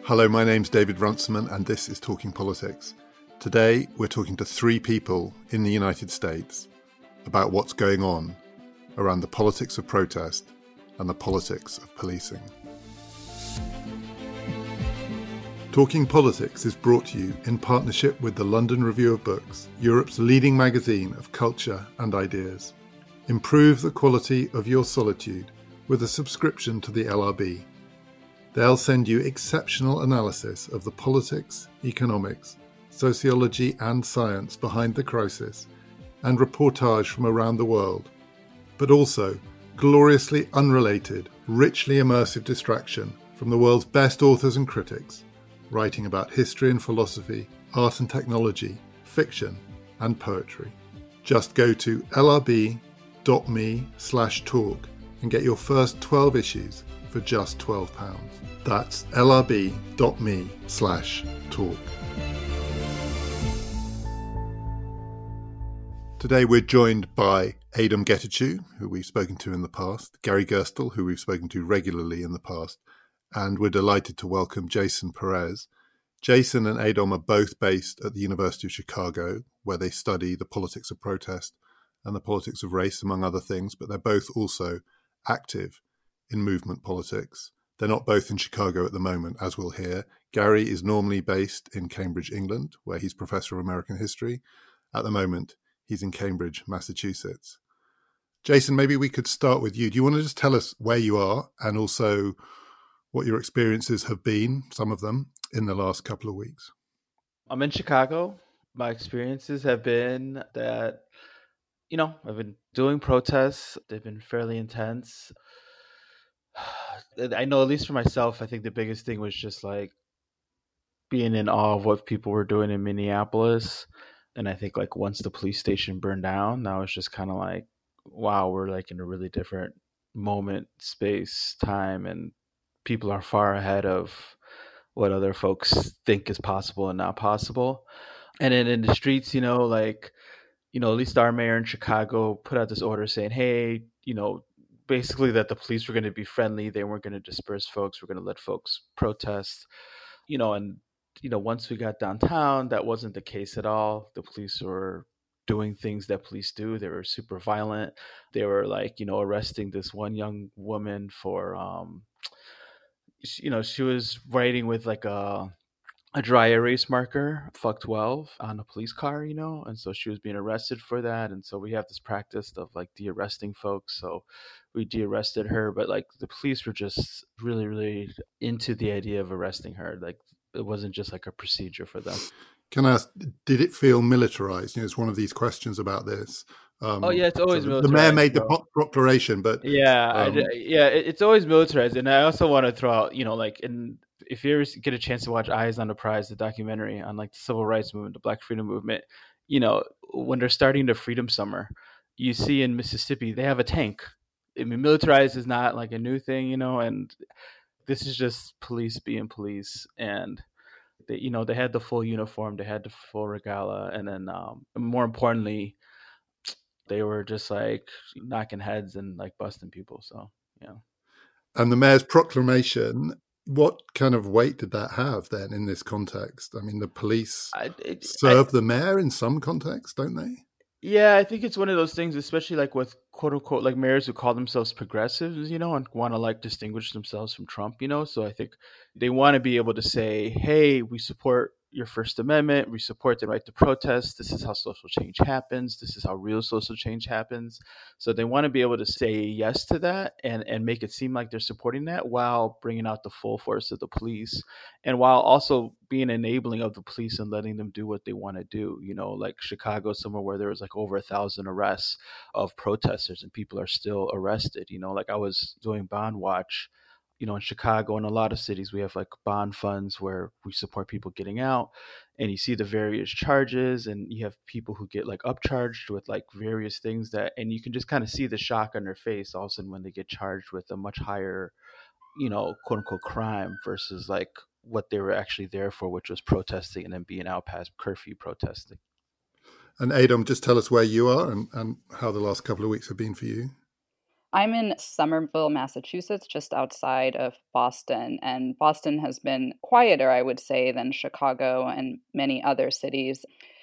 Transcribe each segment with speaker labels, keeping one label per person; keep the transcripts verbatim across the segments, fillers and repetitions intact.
Speaker 1: Hello, my name's David Runciman and this is Talking Politics. Today we're talking to three people in the United States about what's going on around the politics of protest and the politics of policing. Talking Politics is brought to you in partnership with the London Review of Books, Europe's leading magazine of culture and ideas. Improve the quality of your solitude with a subscription to the L R B. They'll send you exceptional analysis of the politics, economics, sociology and science behind the crisis and reportage from around the world, but also gloriously unrelated, richly immersive distraction from the world's best authors and critics, writing about history and philosophy, art and technology, fiction and poetry. Just go to lrb.me slash talk and get your first twelve issues for just twelve pounds. That's lrb.me slash talk. Today we're joined by Adom Getachew, who we've spoken to in the past, Gary Gerstle, who we've spoken to regularly in the past, and we're delighted to welcome Jason Perez. Jason and Adom are both based at the University of Chicago, where they study the politics of protest and the politics of race, among other things, but they're both also active in movement politics. They're not both in Chicago at the moment, as we'll hear. Gary is normally based in Cambridge, England, where he's Professor of American History. At the moment, he's in Cambridge, Massachusetts. Jason, maybe we could start with you. Do you want to just tell us where you are and also what your experiences have been, some of them, in the last couple of weeks?
Speaker 2: I'm in Chicago. My experiences have been that, you know, I've been doing protests. They've been fairly intense. I know, at least for myself, I think the biggest thing was just like being in awe of what people were doing in Minneapolis. And I think like once the police station burned down, that was just kind of like, wow, we're like in a really different moment, space, time, and people are far ahead of what other folks think is possible and not possible. And then in the streets, you know, like, you know, at least our mayor in Chicago put out this order saying, hey, you know, basically that the police were going to be friendly. They weren't going to disperse folks. We're going to let folks protest, you know, and, you know, once we got downtown, that wasn't the case at all. The police were doing things that police do. They were super violent. They were like, you know, arresting this one young woman for, um, you know, she was writing with like a a dry erase marker, fuck twelve, on a police car, you know, and so she was being arrested for that. And so we have this practice of like de-arresting folks. So we de-arrested her, but like the police were just really, really into the idea of arresting her. Like it wasn't just like a procedure for them.
Speaker 1: Can I ask, did it feel militarized? You know, it's one of these questions about this. Um,
Speaker 2: oh, yeah, it's always
Speaker 1: so
Speaker 2: militarized.
Speaker 1: The mayor made the
Speaker 2: bro.
Speaker 1: proclamation, but...
Speaker 2: Yeah,
Speaker 1: um,
Speaker 2: I, yeah, it's always militarized. And I also want to throw out, you know, like, in, if you ever get a chance to watch Eyes on the Prize, the documentary on like the civil rights movement, the Black freedom movement, you know, when they're starting the Freedom Summer, you see in Mississippi, they have a tank. I mean, militarized is not like a new thing, you know, and this is just police being police. And they, you know, they had the full uniform, they had the full regalia, and then um, more importantly, they were just like knocking heads and like busting people. So, yeah.
Speaker 1: And the mayor's proclamation, what kind of weight did that have then in this context? I mean, the police
Speaker 2: I, it,
Speaker 1: serve
Speaker 2: I,
Speaker 1: the mayor in some context, don't they?
Speaker 2: Yeah, I think it's one of those things, especially like with quote unquote like mayors who call themselves progressives, you know, and want to like distinguish themselves from Trump, you know. So I think they want to be able to say, hey, we support your First Amendment. We support the right to protest. This is how social change happens. This is how real social change happens. So they want to be able to say yes to that and, and make it seem like they're supporting that while bringing out the full force of the police and while also being enabling of the police and letting them do what they want to do. You know, like Chicago, somewhere where there was like over a thousand arrests of protesters and people are still arrested. You know, like I was doing bond watch. You know, in Chicago and a lot of cities, we have like bond funds where we support people getting out, and you see the various charges, and you have people who get like upcharged with like various things that, and you can just kind of see the shock on their face all of a sudden when they get charged with a much higher, you know, quote unquote crime versus like what they were actually there for, which was protesting and then being out past curfew protesting.
Speaker 1: And Adom, just tell us where you are and, and how the last couple of weeks have been for you.
Speaker 3: I'm in Somerville, Massachusetts, just outside of Boston. And Boston has been quieter, I would say, than Chicago and many other cities.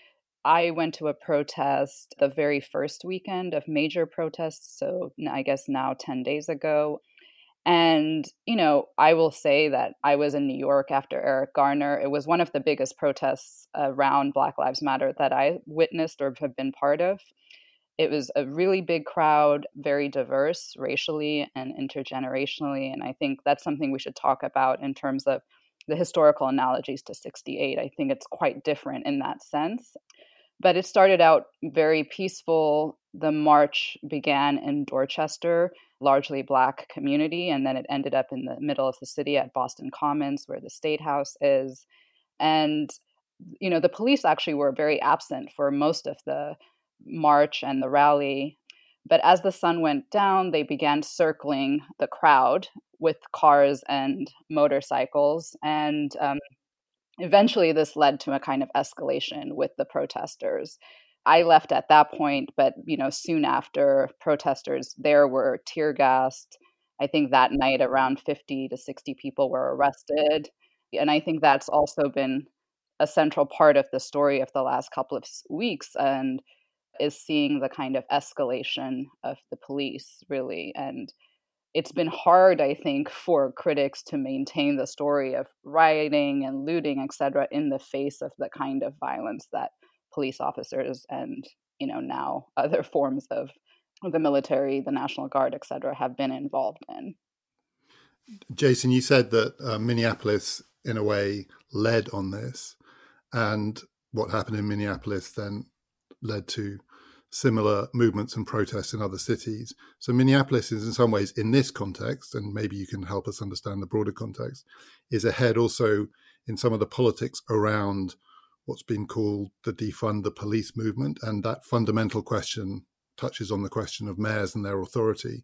Speaker 3: I went to a protest the very first weekend of major protests, so I guess now ten days ago. And, you know, I will say that I was in New York after Eric Garner. It was one of the biggest protests around Black Lives Matter that I witnessed or have been part of. It was a really big crowd, very diverse racially and intergenerationally. And I think that's something we should talk about in terms of the historical analogies to sixty-eight. I think it's quite different in that sense. But it started out very peaceful. The march began in Dorchester, largely Black community, and then it ended up in the middle of the city at Boston Commons, where the State House is. And, you know, the police actually were very absent for most of the march and the rally. But as the sun went down, they began circling the crowd with cars and motorcycles. And um, eventually, this led to a kind of escalation with the protesters. I left at that point, but you know, soon after, protesters there were tear gassed. I think that night around fifty to sixty people were arrested. And I think that's also been a central part of the story of the last couple of weeks and is seeing the kind of escalation of the police, really. And it's been hard, I think, for critics to maintain the story of rioting and looting, et cetera, in the face of the kind of violence that police officers and, you know, now other forms of the military, the National Guard, et cetera, have been involved in.
Speaker 1: Jason, you said that uh, Minneapolis, in a way, led on this. And what happened in Minneapolis then led to similar movements and protests in other cities. So Minneapolis is in some ways, in this context, and maybe you can help us understand the broader context, is ahead also in some of the politics around what's been called the defund the police movement. And that fundamental question touches on the question of mayors and their authority.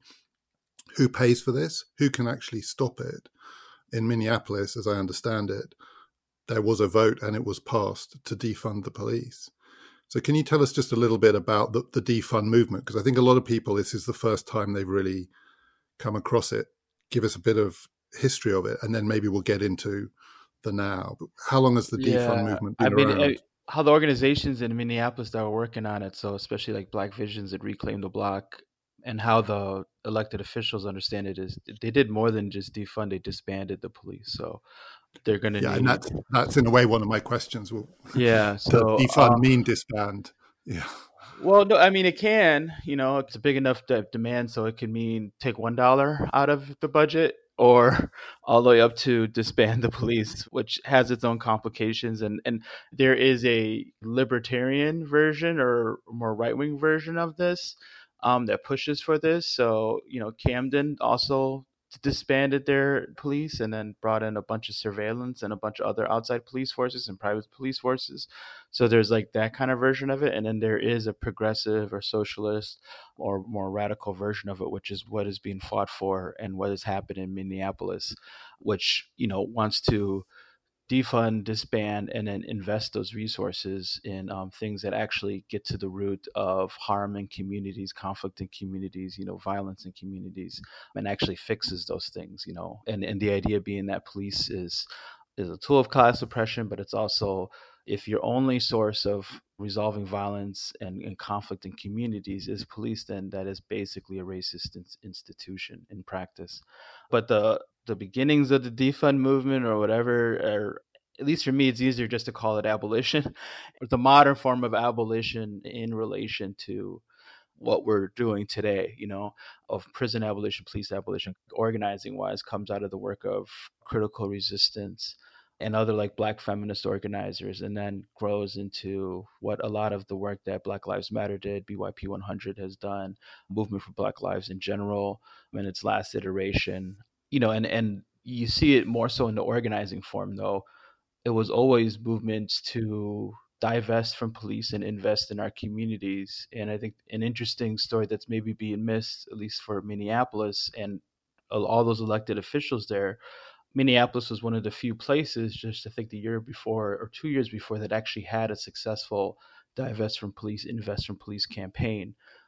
Speaker 1: Who pays for this? Who can actually stop it? In Minneapolis, as I understand it, there was a vote and it was passed to defund the police. So can you tell us just a little bit about the, the defund movement? Because I think a lot of people, this is the first time they've really come across it. Give us a bit of history of it, and then maybe we'll get into the now. But how long has the
Speaker 2: Yeah,
Speaker 1: defund movement been
Speaker 2: I mean,
Speaker 1: around?
Speaker 2: it- how the organizations in Minneapolis that were working on it, so especially like Black Visions and Reclaim the Block, and how the elected officials understand it is they did more than just defund, they disbanded the police. So they're going to
Speaker 1: Yeah,
Speaker 2: need...
Speaker 1: and that's, that's in a way one of my questions. Well,
Speaker 2: Yeah,
Speaker 1: does
Speaker 2: so...
Speaker 1: defund
Speaker 2: uh,
Speaker 1: mean disband? Yeah.
Speaker 2: Well, no, I mean, it can, you know, it's a big enough de- demand, so it could mean take one dollar out of the budget or all the way up to disband the police, which has its own complications. And, and there is a libertarian version or more right-wing version of this um, that pushes for this. So, you know, Camden also disbanded their police and then brought in a bunch of surveillance and a bunch of other outside police forces and private police forces. So there's like that kind of version of it. And then there is a progressive or socialist or more radical version of it, which is what is being fought for and what has happened in Minneapolis, which, you know, wants to defund, disband, and then invest those resources in um, things that actually get to the root of harm in communities, conflict in communities, you know, violence in communities, and actually fixes those things, you know. And and the idea being that police is is a tool of class oppression, but it's also, if your only source of resolving violence and, and conflict in communities is police, then that is basically a racist in, institution in practice. But the the beginnings of the defund movement or whatever, or at least for me, it's easier just to call it abolition. The modern form of abolition in relation to what we're doing today, you know, of prison abolition, police abolition, organizing wise, comes out of the work of Critical Resistance and other like Black feminist organizers, and then grows into what a lot of the work that Black Lives Matter did, B Y P one hundred has done, Movement for Black Lives in general, in its last iteration, you know, and, and you see it more so in the organizing form, though. It was always movements to divest from police and invest in our communities. And I think an interesting story that's maybe being missed, at least for Minneapolis and all those elected officials there, Minneapolis was one of the few places, just I think the year before or two years before, that actually had a successful divest from police, invest from police campaign.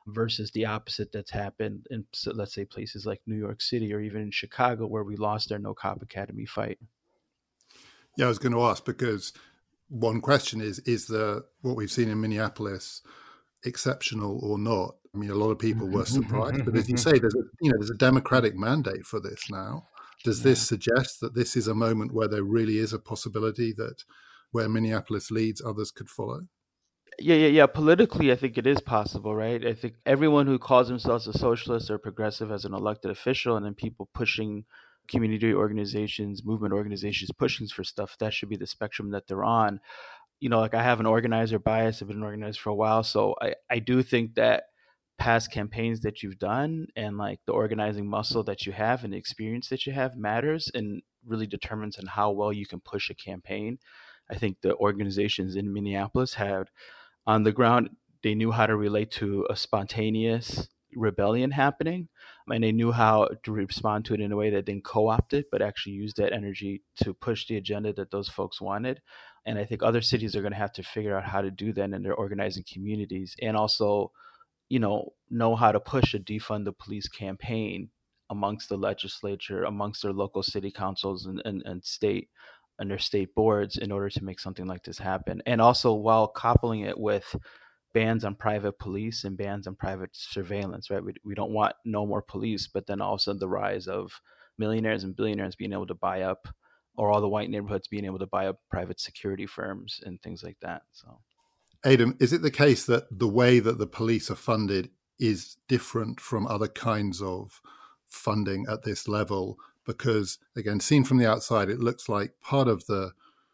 Speaker 2: versus the opposite that's happened in, so let's say, places like New York City or even in Chicago, where we lost our No Cop Academy fight.
Speaker 1: Yeah, I was going to ask, because one question is, is the what we've seen in Minneapolis exceptional or not? I mean, a lot of people were surprised, but as you say, there's a, you know, there's a democratic mandate for this now. Does
Speaker 2: Yeah.
Speaker 1: this suggest that this is a moment where there really is a possibility that where Minneapolis leads, others could follow?
Speaker 2: Yeah, yeah, yeah. Politically, I think it is possible, right? I think everyone who calls themselves a socialist or progressive as an elected official, and then people pushing community organizations, movement organizations, pushing for stuff, that should be the spectrum that they're on. You know, like I have an organizer bias. I've been an organizer for a while. So I, I do think that past campaigns that you've done and like the organizing muscle that you have and the experience that you have matters and really determines on how well you can push a campaign. I think the organizations in Minneapolis had on the ground, they knew how to relate to a spontaneous rebellion happening, and they knew how to respond to it in a way that didn't co-opt it, but actually used that energy to push the agenda that those folks wanted. And I think other cities are going to have to figure out how to do that in their organizing communities, and also, you know, know how to push a defund the police campaign amongst the legislature, amongst their local city councils and, and, and state and their state boards in order to make something like this happen. And also while coupling it with bans on private police and bans on private surveillance, right? We, we don't want no more police, but then also the rise of millionaires and billionaires being able to buy up, or all the white neighborhoods being able to buy up private security firms and things like that. So,
Speaker 1: Adam, is it the case that the way that the police are funded is different from other kinds of funding at this level? Because, again, seen from the outside, it looks like part of the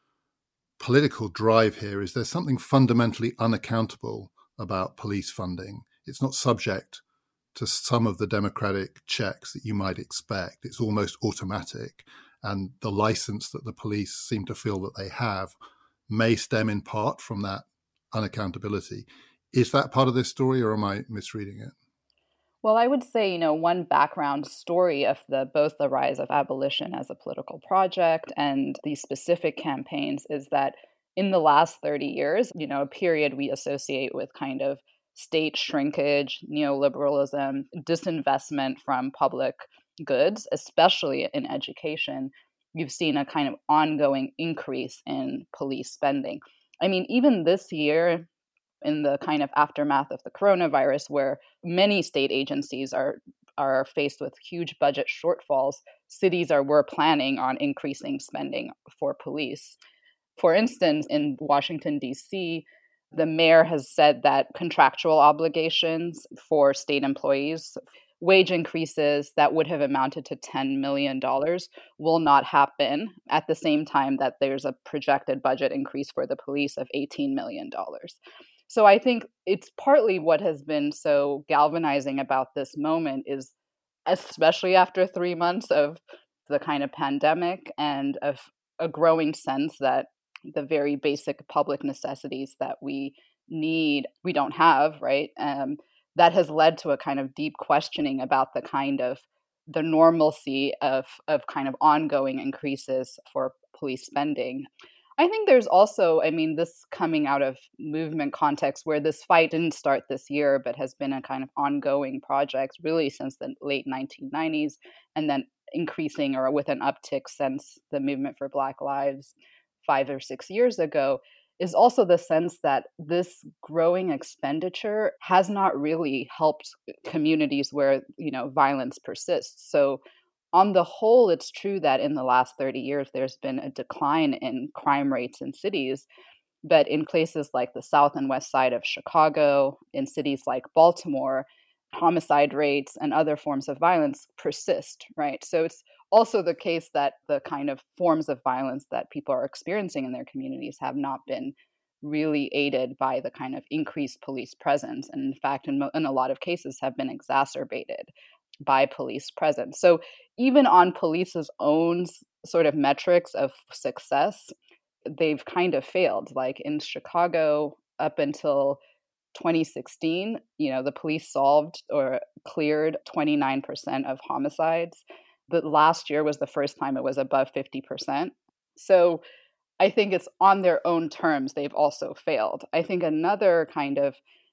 Speaker 1: political drive here is there's something fundamentally unaccountable about police funding. It's not subject to some of the democratic checks that you might expect. It's almost automatic. And the license that the police seem to feel that they have may stem in part from that unaccountability. Is that part of this story, or am I misreading it?
Speaker 3: Well, I would say, you know, one background story of the both the rise of abolition as a political project and these specific campaigns is that in the last thirty years, you know, a period we associate with kind of state shrinkage, neoliberalism, disinvestment from public goods, especially in education, you've seen a kind of ongoing increase in police spending. I mean, even this year, in the kind of aftermath of the coronavirus, where many state agencies are are faced with huge budget shortfalls, cities are were planning on increasing spending for police. For instance, in Washington, D C, the mayor has said that contractual obligations for state employees, wage increases that would have amounted to ten million dollars will not happen at the same time that there's a projected budget increase for the police of eighteen million dollars. So I think it's partly what has been so galvanizing about this moment is, especially after three months of the kind of pandemic and of a growing sense that the very basic public necessities that we need, we don't have, right? Um, that has led to a kind of deep questioning about the kind of the normalcy of of kind of ongoing increases for police spending. I think there's also, I mean, this coming out of movement context where this fight didn't start this year, but has been a kind of ongoing project really since the late nineteen nineties, and then increasing or with an uptick since the movement for Black Lives five or six years ago, is also the sense that this growing expenditure has not really helped communities where, you know, violence persists. So on the whole, it's true that in the last thirty years, there's been a decline in crime rates in cities. But in places like the south and west side of Chicago, in cities like Baltimore, homicide rates and other forms of violence persist, right? So it's also the case that the kind of forms of violence that people are experiencing in their communities have not been really aided by the kind of increased police presence. And in fact, in, mo- in a lot of cases, have been exacerbated by police presence. So even on police's own sort of metrics of success, they've kind of failed. Like in Chicago, up until twenty sixteen, you know, the police solved or cleared twenty-nine percent of homicides. But last year was the first time it was above fifty percent. So I think it's on their own terms, they've also failed. I think another kind of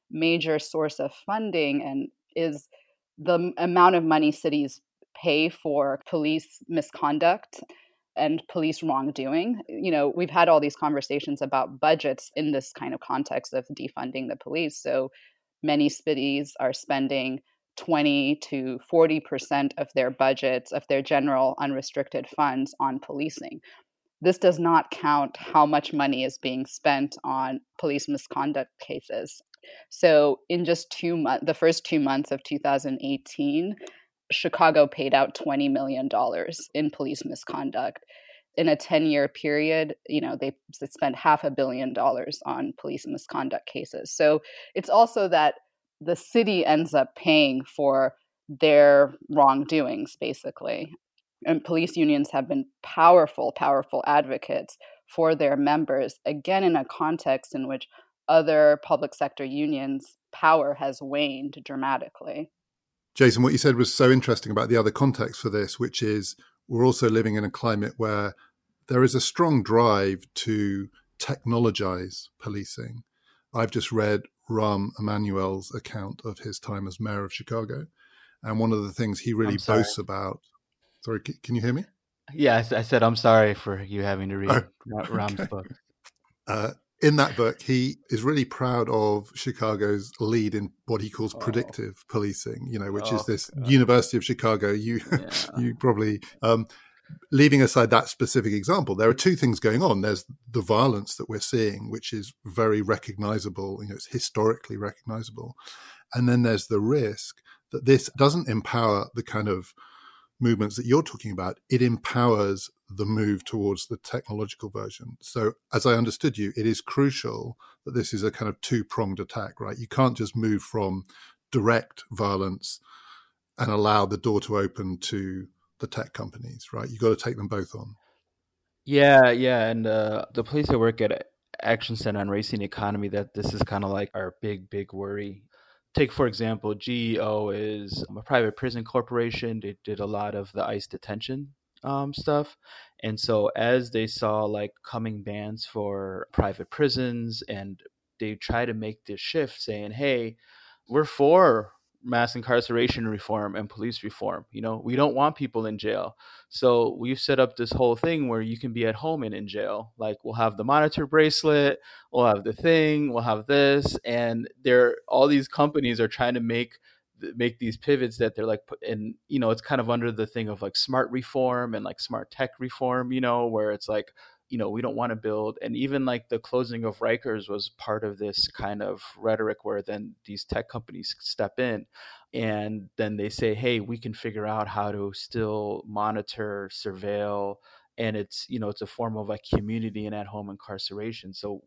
Speaker 3: major source of funding and is the amount of money cities pay for police misconduct and police wrongdoing. You know, we've had all these conversations about budgets in this kind of context of defunding the police. So many cities are spending twenty to forty percent of their budgets, of their general unrestricted funds on policing. This does not count how much money is being spent on police misconduct cases. So in just two months, the first two months of two thousand eighteen, Chicago paid out twenty million dollars in police misconduct. In a ten-year period, you know, they spent half a billion dollars on police misconduct cases. So it's also that the city ends up paying for their wrongdoings, basically. And police unions have been powerful, powerful advocates for their members, again, in a context in which other public sector unions' power has waned dramatically.
Speaker 1: Jason, what you said was so interesting about the other context for this, which is we're also living in a climate where there is a strong drive to technologize policing. I've just read Rahm Emanuel's account of his time as mayor of Chicago. And one of the things he really boasts about... Sorry, can you hear me?
Speaker 2: Yeah, I said I'm sorry for you having to read oh, Rahm's
Speaker 1: okay.
Speaker 2: book.
Speaker 1: Uh, in that book, he is really proud of Chicago's lead in what he calls oh. predictive policing, you know, which oh, is this God. University of Chicago. You, yeah. you probably, um, leaving aside that specific example, there are two things going on. There's the violence that we're seeing, which is very recognizable, you know, it's historically recognizable. And then there's the risk that this doesn't empower the kind of movements that you're talking about. It empowers the move towards the technological version. So as I understood you, it is crucial that this is a kind of two-pronged attack, right? You can't just move from direct violence and allow the door to open to the tech companies, right? You've got to take them both on.
Speaker 2: Yeah, yeah. And uh, the place I work at, Action Center on Racing Economy, that this is kind of like our big, big worry. Take, for example, G E O is a private prison corporation. They did a lot of the ICE detention um, stuff. And so as they saw like coming bans for private prisons, and they try to make this shift saying, hey, we're for mass incarceration reform and police reform. You know, we don't want people in jail. So we've set up this whole thing where you can be at home and in jail. Like we'll have the monitor bracelet, we'll have the thing, we'll have this. And there, all these companies are trying to make make these pivots that they're like, and, you know, it's kind of under the thing of like smart reform and like smart tech reform, you know, where it's like, you know, we don't want to build. And even like the closing of Rikers was part of this kind of rhetoric where then these tech companies step in and then they say, hey, we can figure out how to still monitor, surveil. And it's, you know, it's a form of like community and at-home incarceration. So,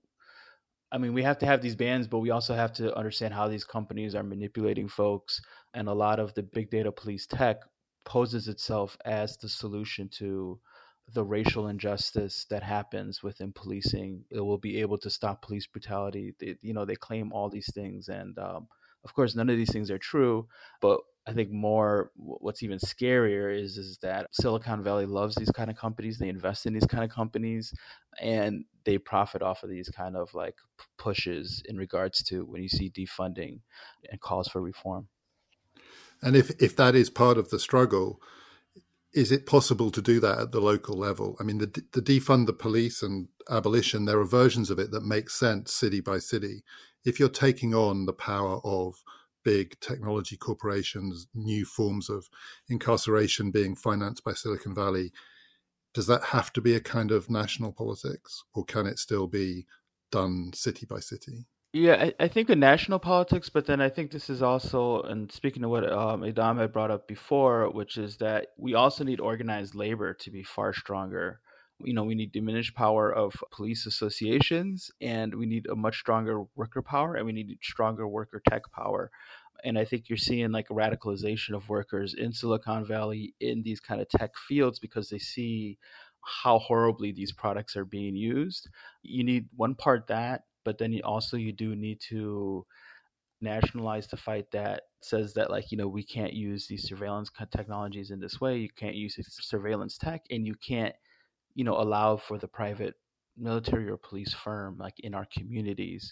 Speaker 2: I mean, we have to have these bans, but we also have to understand how these companies are manipulating folks. And a lot of the big data police tech poses itself as the solution to the racial injustice that happens within policing. It will be able to stop police brutality. They, you know, they claim all these things. And um, of course, none of these things are true. But I think more what's even scarier is, is that Silicon Valley loves these kind of companies. They invest in these kind of companies and they profit off of these kind of like pushes in regards to when you see defunding and calls for reform.
Speaker 1: And if, if that is part of the struggle, is it possible to do that at the local level? I mean, the, the defund the police and abolition, there are versions of it that make sense city by city. If you're taking on the power of big technology corporations, new forms of incarceration being financed by Silicon Valley, does that have to be a kind of national politics, or can it still be done city by city?
Speaker 2: Yeah, I, I think in national politics, but then I think this is also, and speaking of what um, Idam had brought up before, which is that we also need organized labor to be far stronger. You know, we need diminished power of police associations, and we need a much stronger worker power, and we need stronger worker tech power. And I think you're seeing like a radicalization of workers in Silicon Valley in these kind of tech fields because they see how horribly these products are being used. You need one part that, but then you also you do need to nationalize the fight that says that, like, you know, we can't use these surveillance technologies in this way. You can't use surveillance tech, and you can't, you know, allow for the private military or police firm like in our communities.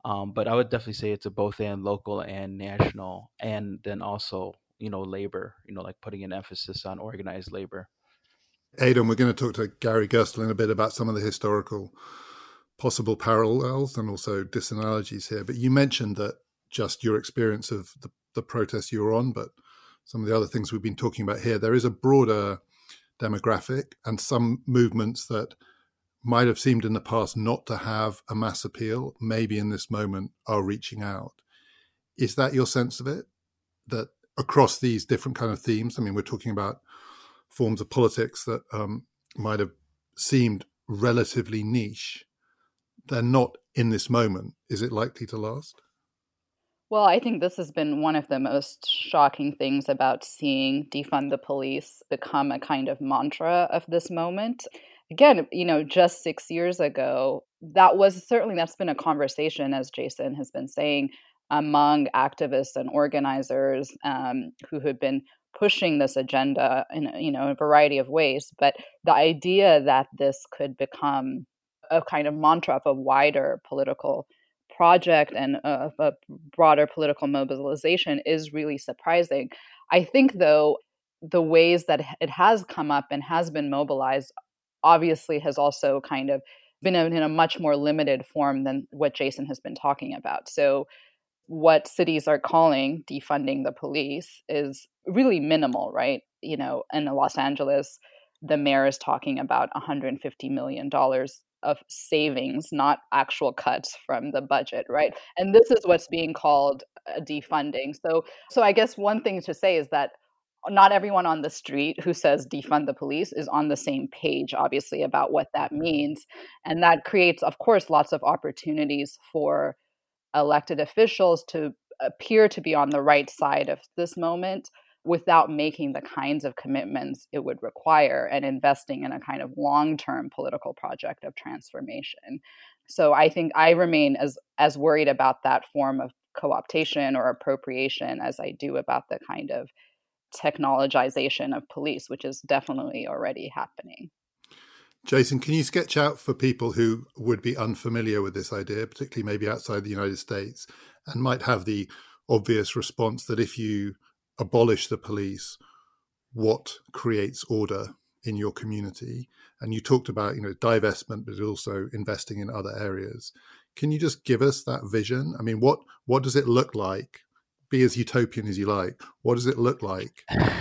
Speaker 2: Um, but I would definitely say it's a both and, local and national, and then also, you know, labor, you know, like putting an emphasis on organized labor.
Speaker 1: Aidan, we're going to talk to Gary Gerstle in a bit about some of the historical possible parallels and also disanalogies here. But you mentioned that just your experience of the, the protests you were on, but some of the other things we've been talking about here, there is a broader demographic and some movements that might have seemed in the past not to have a mass appeal, maybe in this moment are reaching out. Is that your sense of it? That across these different kind of themes, I mean, we're talking about forms of politics that um, might have seemed relatively niche. They're not in this moment. Is it likely to last?
Speaker 3: Well, I think this has been one of the most shocking things about seeing defund the police become a kind of mantra of this moment. Again, you know, just six years ago, that was certainly, that's been a conversation, as Jason has been saying, among activists and organizers um, who had been pushing this agenda in, you know, a variety of ways. But the idea that this could become a kind of mantra of a wider political project and of a broader political mobilization is really surprising. I think, though, the ways that it has come up and has been mobilized obviously has also kind of been in a much more limited form than what Jason has been talking about. So what cities are calling defunding the police is really minimal, right? You know, in Los Angeles, the mayor is talking about one hundred fifty million dollars of savings, not actual cuts from the budget, right? And this is what's being called uh, defunding. So, so I guess one thing to say is that not everyone on the street who says defund the police is on the same page, obviously, about what that means. And that creates, of course, lots of opportunities for elected officials to appear to be on the right side of this moment without making the kinds of commitments it would require and investing in a kind of long-term political project of transformation. So I think I remain as as worried about that form of co-optation or appropriation as I do about the kind of technologization of police, which is definitely already happening.
Speaker 1: Jason, can you sketch out for people who would be unfamiliar with this idea, particularly maybe outside the United States, and might have the obvious response that if you abolish the police, what creates order in your community? And you talked about, you know, divestment, but also investing in other areas. Can you just give us that vision? I mean, what what does it look like? Be as utopian as you like. What does it look like?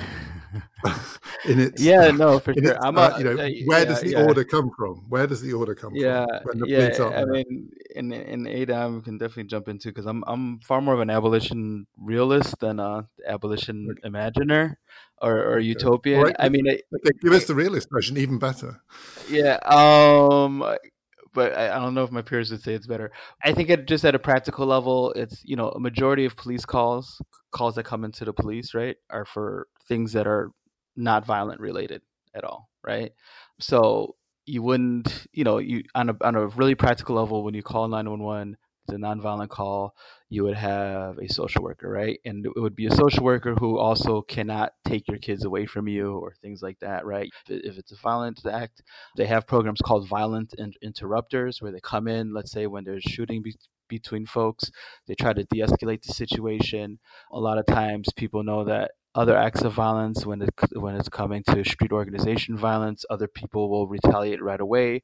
Speaker 1: in its,
Speaker 2: yeah, no, for sure.
Speaker 1: Its,
Speaker 2: I'm
Speaker 1: uh,
Speaker 2: a,
Speaker 1: you know,
Speaker 2: uh,
Speaker 1: where
Speaker 2: yeah,
Speaker 1: does the
Speaker 2: yeah.
Speaker 1: order come from? Where does the order come
Speaker 2: yeah,
Speaker 1: from? When the
Speaker 2: yeah.
Speaker 1: police aren't
Speaker 2: I
Speaker 1: there?
Speaker 2: mean, in in Aidan, we can definitely jump into, because I'm I'm far more of an abolition realist than a abolition
Speaker 1: Okay.
Speaker 2: imaginer or, or
Speaker 1: Okay.
Speaker 2: utopian.
Speaker 1: All right.
Speaker 2: I mean, it,
Speaker 1: Okay, give us the realist version, even better.
Speaker 2: yeah. Um, but I, I don't know if my peers would say it's better. I think it just at a practical level, it's, you know, a majority of police calls, calls that come into the police, right, are for things that are not violent related at all, right? So you wouldn't, you know, you on a on a really practical level, when you call nine one one, it's a nonviolent call, you would have a social worker, right? And it would be a social worker who also cannot take your kids away from you or things like that, right? If it's a violent act, they have programs called violent interrupters where they come in, let's say when there's shooting be- between folks, they try to de-escalate the situation. A lot of times people know that other acts of violence, when it, when it's coming to street organization violence, other people will retaliate right away.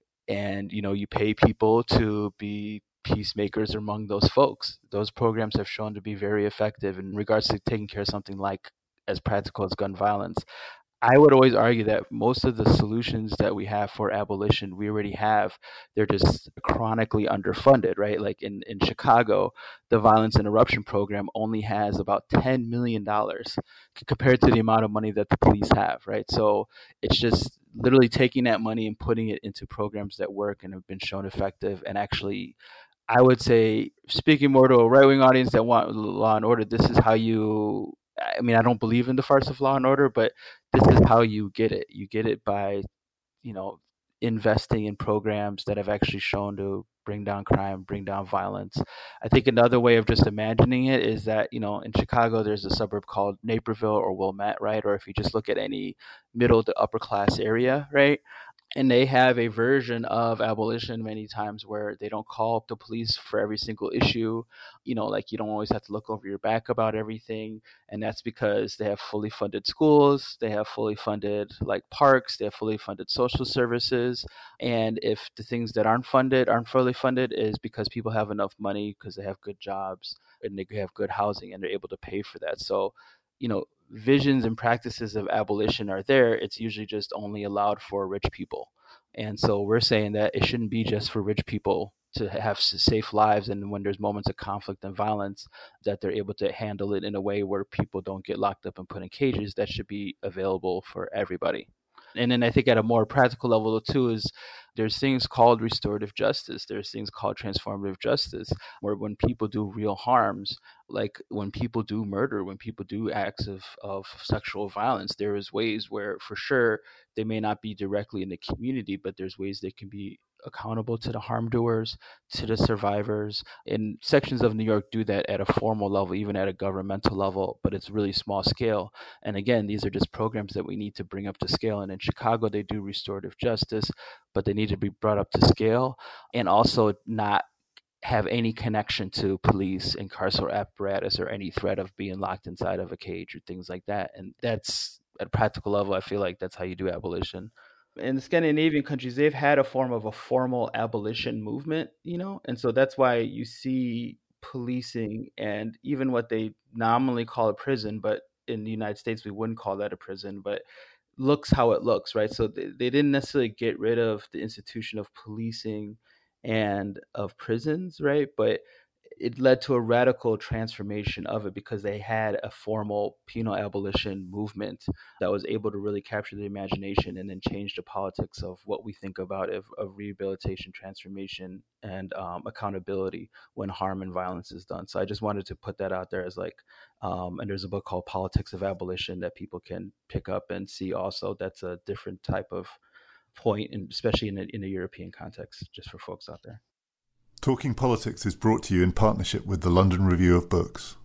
Speaker 2: And, you know, you pay people to be peacemakers among those folks. Those programs have shown to be very effective in regards to taking care of something like as practical as gun violence. I would always argue that most of the solutions that we have for abolition, we already have. They're just chronically underfunded, right? Like in, in Chicago, the violence interruption program only has about ten million dollars compared to the amount of money that the police have, right? So it's just literally taking that money and putting it into programs that work and have been shown effective. And actually, I would say, speaking more to a right-wing audience that want law and order, this is how you, I mean, I don't believe in the farce of law and order, but this is how you get it. You get it by, you know, investing in programs that have actually shown to bring down crime, bring down violence. I think another way of just imagining it is that, you know, in Chicago, there's a suburb called Naperville or Wilmette, right? Or if you just look at any middle to upper class area, right? And they have a version of abolition many times where they don't call up the police for every single issue. You know, like you don't always have to look over your back about everything. And that's because they have fully funded schools, they have fully funded like parks, they have fully funded social services. And if the things that aren't funded aren't fully funded, is because people have enough money because they have good jobs and they have good housing and they're able to pay for that. So, you know, visions and practices of abolition are there. It's usually just only allowed for rich people. And so we're saying that it shouldn't be just for rich people to have safe lives. And when there's moments of conflict and violence, that they're able to handle it in a way where people don't get locked up and put in cages. That should be available for everybody. And then I think at a more practical level too is there's things called restorative justice. There's things called transformative justice, where when people do real harms, like when people do murder, when people do acts of, of sexual violence, there is ways where for sure they may not be directly in the community, but there's ways they can be accountable to the harm doers, to the survivors. And sections of New York do that at a formal level, even at a governmental level, but it's really small scale. And again, these are just programs that we need to bring up to scale. And in Chicago, they do restorative justice, but they need to be brought up to scale and also not have any connection to police and carceral apparatus or any threat of being locked inside of a cage or things like that. And that's at a practical level, I feel like that's how you do abolition. In the Scandinavian countries, they've had a form of a formal abolition movement, you know, and so that's why you see policing and even what they nominally call a prison, but in the United States, we wouldn't call that a prison, but looks how it looks, right? So they, they didn't necessarily get rid of the institution of policing and of prisons, right? But it led to a radical transformation of it because they had a formal penal abolition movement that was able to really capture the imagination and then change the politics of what we think about of, of rehabilitation, transformation, and um, accountability when harm and violence is done. So I just wanted to put that out there as like, um, and there's a book called Politics of Abolition that people can pick up and see also. That's a different type of point, and especially in a, in a European context, just for folks out there.
Speaker 1: Talking Politics is brought to you in partnership with the London Review of Books.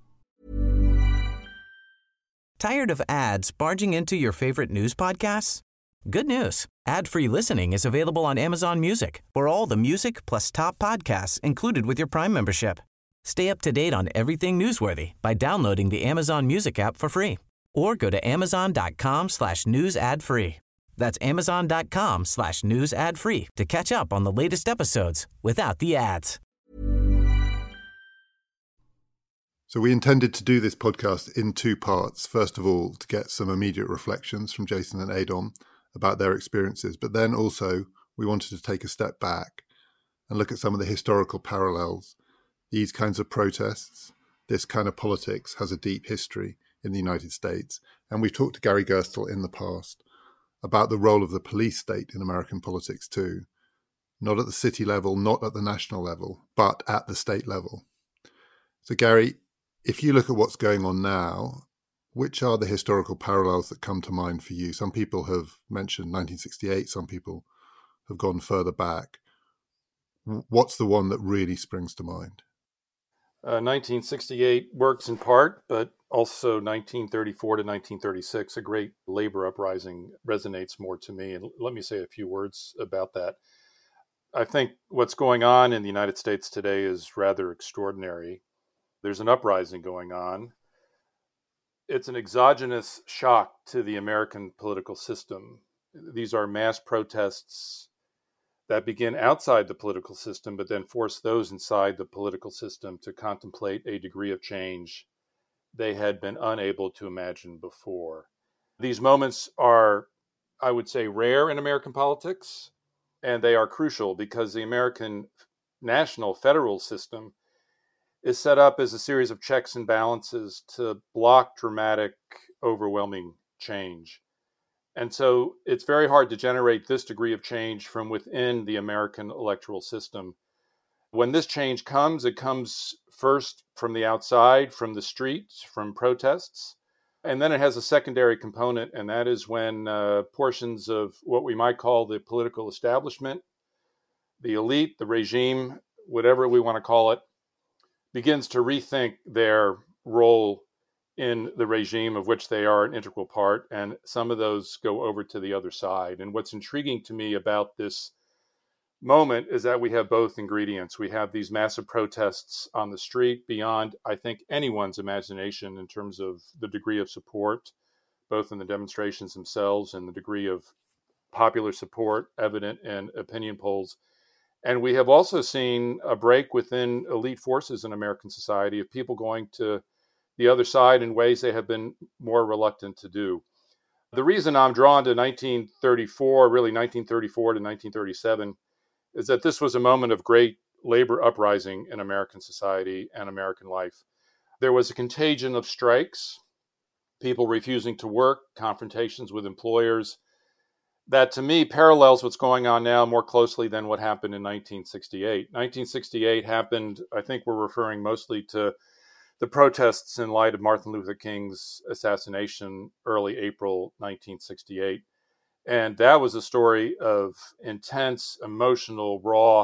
Speaker 4: Tired of ads barging into your favorite news podcasts? Good news. Ad-free listening is available on Amazon Music for all the music plus top podcasts included with your Prime membership. Stay up to date on everything newsworthy by downloading the Amazon Music app for free or go to amazon.com slash news ad free. That's amazon.com slash news ad free to catch up on the latest episodes without the ads.
Speaker 1: So we intended to do this podcast in two parts. First of all, to get some immediate reflections from Jason and Adom about their experiences. But then also we wanted to take a step back and look at some of the historical parallels. These kinds of protests, this kind of politics has a deep history in the United States. And we've talked to Gary Gerstle in the past about the role of the police state in American politics too, not at the city level, not at the national level, but at the state level. So Gary, if you look at what's going on now, which are the historical parallels that come to mind for you? Some people have mentioned nineteen sixty-eight, some people have gone further back. What's the one that really springs to mind?
Speaker 5: Uh, nineteen sixty-eight works in part, but also nineteen thirty-four to nineteen thirty-six, a great labor uprising, resonates more to me. And let me say a few words about that. I think what's going on in the United States today is rather extraordinary. There's an uprising going on. It's an exogenous shock to the American political system. These are mass protests that begin outside the political system, but then force those inside the political system to contemplate a degree of change they had been unable to imagine before. These moments are, I would say, rare in American politics, and they are crucial because the American national federal system is set up as a series of checks and balances to block dramatic, overwhelming change. And so it's very hard to generate this degree of change from within the American electoral system. When this change comes, it comes first from the outside, from the streets, from protests. And then it has a secondary component, and that is when uh, portions of what we might call the political establishment, the elite, the regime, whatever we want to call it, begins to rethink their role in the regime of which they are an integral part, and some of those go over to the other side. And what's intriguing to me about this moment is that we have both ingredients. We have these massive protests on the street beyond, I think, anyone's imagination in terms of the degree of support, both in the demonstrations themselves and the degree of popular support evident in opinion polls. And we have also seen a break within elite forces in American society of people going to the other side in ways they have been more reluctant to do. The reason I'm drawn to nineteen thirty-four, really nineteen thirty-four to nineteen thirty-seven, is that this was a moment of great labor uprising in American society and American life. There was a contagion of strikes, people refusing to work, confrontations with employers, that to me parallels what's going on now more closely than what happened in nineteen sixty-eight. nineteen sixty-eight happened, I think we're referring mostly to the protests in light of Martin Luther King's assassination early April nineteen sixty-eight. And that was a story of intense, emotional, raw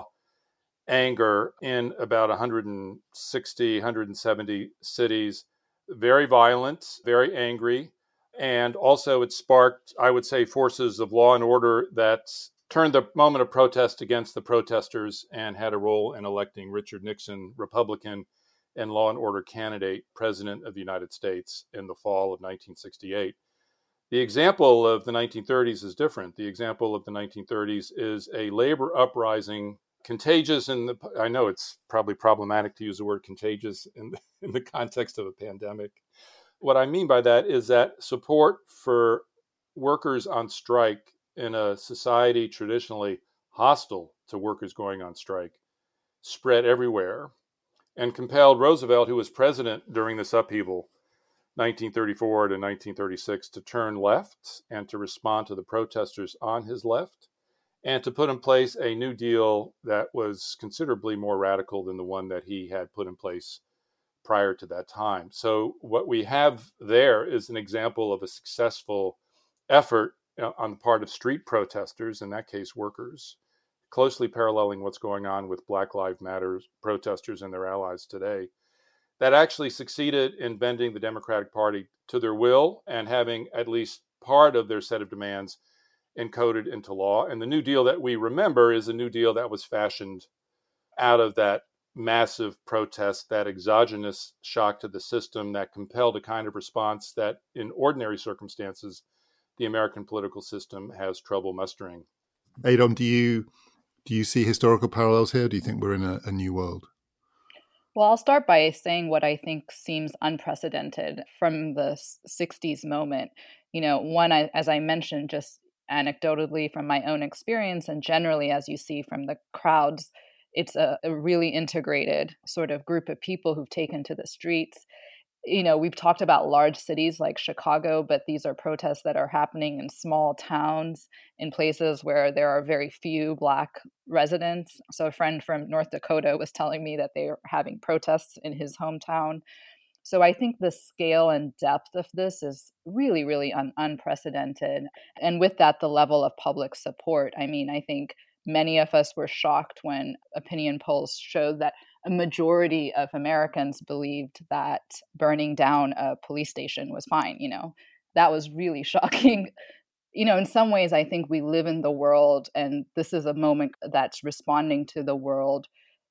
Speaker 5: anger in about one hundred sixty, one hundred seventy cities. Very violent, very angry. And also it sparked, I would say, forces of law and order that turned the moment of protest against the protesters and had a role in electing Richard Nixon, Republican and law and order candidate, President of the United States in the fall of nineteen sixty-eight. The example of the nineteen thirties is different. The example of the nineteen thirties is a labor uprising, contagious in the, I know it's probably problematic to use the word contagious in the, in the context of a pandemic. What I mean by that is that support for workers on strike in a society traditionally hostile to workers going on strike spread everywhere and compelled Roosevelt, who was president during this upheaval, nineteen thirty-four to nineteen thirty-six, to turn left and to respond to the protesters on his left and to put in place a New Deal that was considerably more radical than the one that he had put in place prior to that time. So what we have there is an example of a successful effort on the part of street protesters, in that case workers, closely paralleling what's going on with Black Lives Matter protesters and their allies today, that actually succeeded in bending the Democratic Party to their will and having at least part of their set of demands encoded into law. And the New Deal that we remember is a New Deal that was fashioned out of that massive protest, that exogenous shock to the system that compelled a kind of response that in ordinary circumstances, the American political system has trouble mustering.
Speaker 1: Adom, do you do you see historical parallels here? Do you think we're in a, a new world?
Speaker 3: Well, I'll start by saying what I think seems unprecedented from the sixties moment. You know, one, I, as I mentioned, just anecdotally from my own experience and generally as you see from the crowds, it's a, a really integrated sort of group of people who've taken to the streets. You know, we've talked about large cities like Chicago, but these are protests that are happening in small towns, in places where there are very few Black residents. So a friend from North Dakota was telling me that they are having protests in his hometown. So I think the scale and depth of this is really, really un- unprecedented. And with that, the level of public support. I mean, I think many of us were shocked when opinion polls showed that a majority of Americans believed that burning down a police station was fine. You know, that was really shocking. You know, in some ways, I think we live in the world, and this is a moment that's responding to the world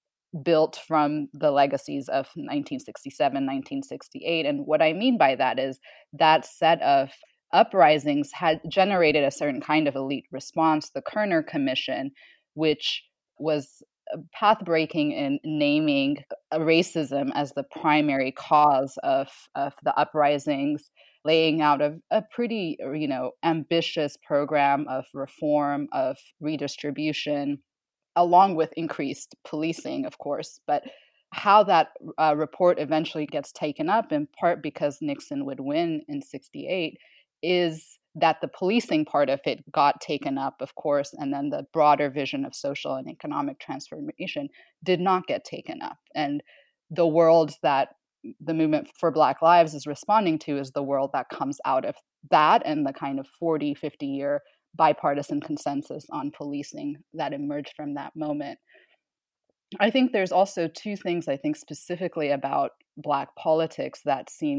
Speaker 3: built from the legacies of nineteen sixty-seven, nineteen sixty-eight. And what I mean by that is that set of uprisings had generated a certain kind of elite response. The Kerner Commission, which was path-breaking in naming racism as the primary cause of, of the uprisings, laying out a, a pretty, you know, ambitious program of reform, of redistribution, along with increased policing, of course. But how that uh, report eventually gets taken up, in part because Nixon would win in sixty-eight, is that the policing part of it got taken up, of course, and then the broader vision of social and economic transformation did not get taken up. And the world that the movement for Black Lives is responding to is the world that comes out of that and the kind of forty, fifty year bipartisan consensus on policing that emerged from that moment. I think there's also two things I think specifically about Black politics that seem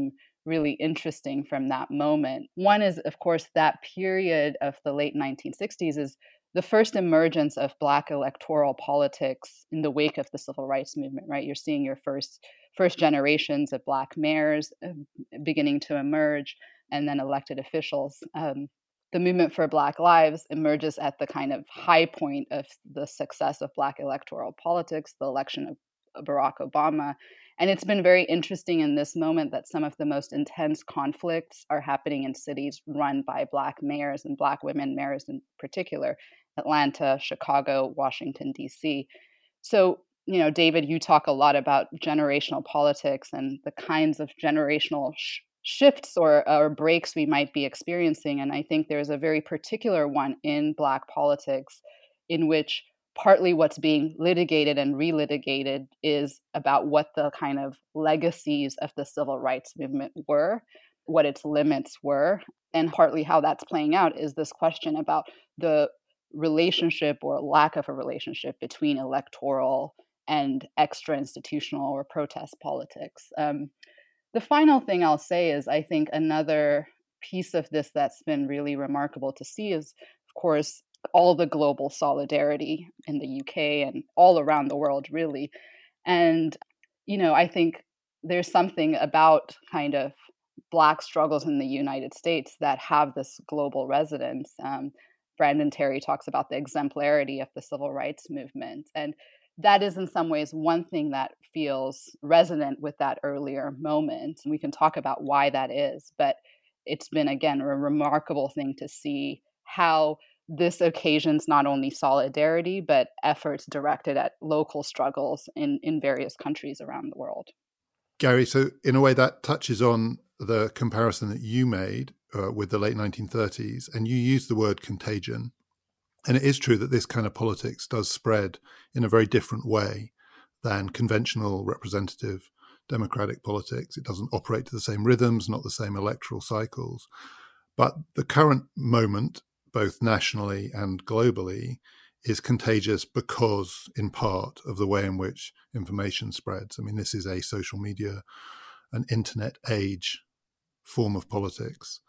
Speaker 3: really interesting from that moment. One is, of course, that period of the late nineteen sixties is the first emergence of Black electoral politics in the wake of the civil rights movement, right? You're seeing your first first generations of Black mayors beginning to emerge, and then elected officials. Um, the movement for Black lives emerges at the kind of high point of the success of Black electoral politics, the election of Barack Obama. And it's been very interesting in this moment that some of the most intense conflicts are happening in cities run by Black mayors and Black women mayors in particular, Atlanta, Chicago, Washington, D C. So, you know, David, you talk a lot about generational politics and the kinds of generational sh- shifts or, or breaks we might be experiencing. And I think there's a very particular one in Black politics in which partly what's being litigated and relitigated is about what the kind of legacies of the civil rights movement were, what its limits were, and partly how that's playing out is this question about the relationship or lack of a relationship between electoral and extra-institutional or protest politics. Um, the final thing I'll say is I think another piece of this that's been really remarkable to see is, of course, all the global solidarity in the U K and all around the world, really. And, you know, I think there's something about kind of Black struggles in the United States that have this global resonance. Um, Brandon Terry talks about the exemplarity of the civil rights movement. And that is in some ways one thing that feels resonant with that earlier moment. And we can talk about why that is. But it's been, again, a remarkable thing to see how this occasions not only solidarity, but efforts directed at local struggles in, in various countries around the world.
Speaker 1: Gary, so in a way that touches on the comparison that you made uh, with the late nineteen thirties, and you used the word contagion. And it is true that this kind of politics does spread in a very different way than conventional representative democratic politics. It doesn't operate to the same rhythms, not the same electoral cycles. But the current moment, both nationally and globally, is contagious because, in part, of the way in which information spreads. I mean, this is a social media, an internet age form of politics.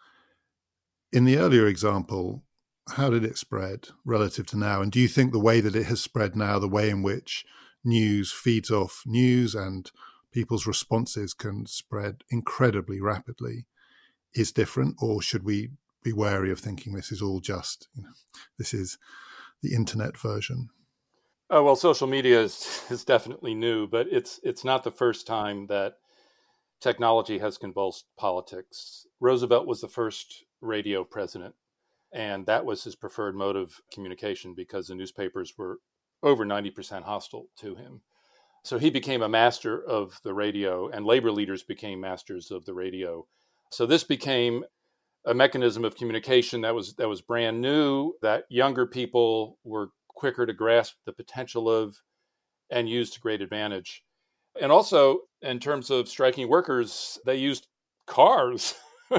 Speaker 1: In the earlier example, how did it spread relative to now? And do you think the way that it has spread now, the way in which news feeds off news and people's responses can spread incredibly rapidly, is different? Or should we be wary of thinking this is all just, you know, this is the internet version?
Speaker 5: Oh, well, social media is, is definitely new, but it's it's not the first time that technology has convulsed politics. Roosevelt was the first radio president, and that was his preferred mode of communication because the newspapers were over ninety percent hostile to him. So he became a master of the radio, and labor leaders became masters of the radio. So this became a mechanism of communication that was that was brand new, that younger people were quicker to grasp the potential of and used to great advantage. And also, in terms of striking workers, they used cars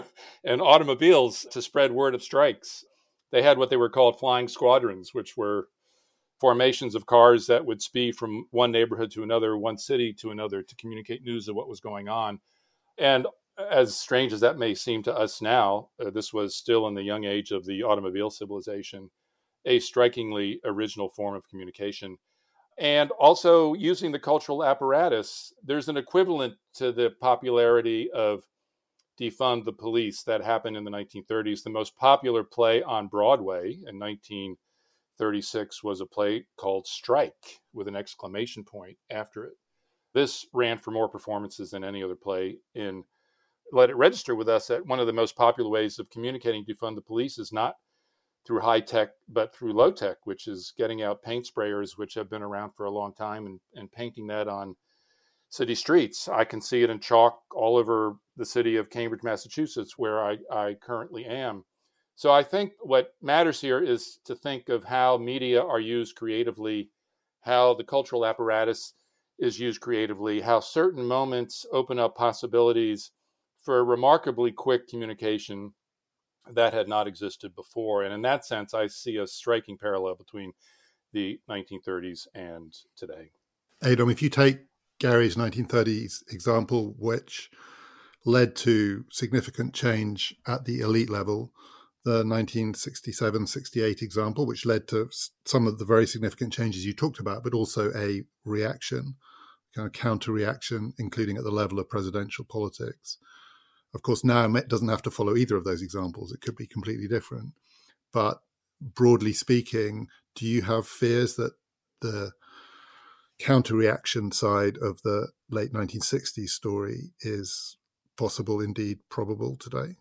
Speaker 5: and automobiles to spread word of strikes. They had what they were called flying squadrons, which were formations of cars that would speed from one neighborhood to another, one city to another, to communicate news of what was going on. And as strange as that may seem to us now, uh, this was still in the young age of the automobile civilization, a strikingly original form of communication. And also using the cultural apparatus, there's an equivalent to the popularity of Defund the Police that happened in the nineteen thirties. The most popular play on Broadway in nineteen thirty-six was a play called Strike, with an exclamation point after it. This ran for more performances than any other play in Let it register with us that one of the most popular ways of communicating defund the police is not through high tech, but through low tech, which is getting out paint sprayers, which have been around for a long time, and, and painting that on city streets. I can see it in chalk all over the city of Cambridge, Massachusetts, where I, I currently am. So I think what matters here is to think of how media are used creatively, how the cultural apparatus is used creatively, how certain moments open up possibilities for remarkably quick communication that had not existed before. And in that sense, I see a striking parallel between the nineteen thirties and today.
Speaker 1: Adom, if you take Gary's nineteen thirties example, which led to significant change at the elite level. The nineteen sixty-seven sixty-eight example, which led to some of the very significant changes you talked about, but also a reaction, kind of counter-reaction, including at the level of presidential politics. Of course, now it doesn't have to follow either of those examples. It could be completely different. But broadly speaking, do you have fears that the counter-reaction side of the late nineteen sixties story is possible, indeed probable today?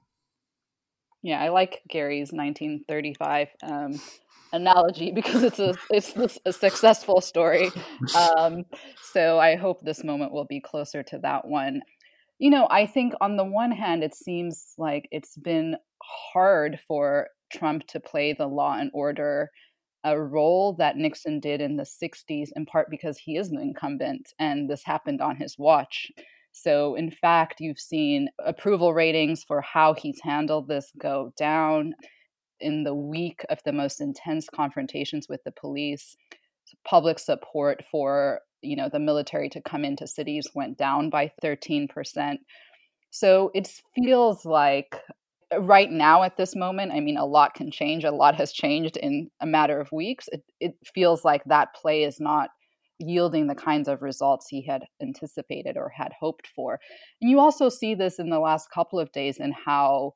Speaker 3: Yeah, I like Gary's nineteen thirty-five um, analogy because it's a it's a successful story. Um, so I hope this moment will be closer to that one. You know, I think on the one hand, it seems like it's been hard for Trump to play the law and order, a role that Nixon did in the sixties, in part because he is the incumbent and this happened on his watch. So in fact, you've seen approval ratings for how he's handled this go down. In the week of the most intense confrontations with the police, public support for, you know, the military to come into cities went down by thirteen percent. So it feels like right now at this moment, I mean, a lot can change. A lot has changed in a matter of weeks. It, it feels like that play is not yielding the kinds of results he had anticipated or had hoped for. And you also see this in the last couple of days in how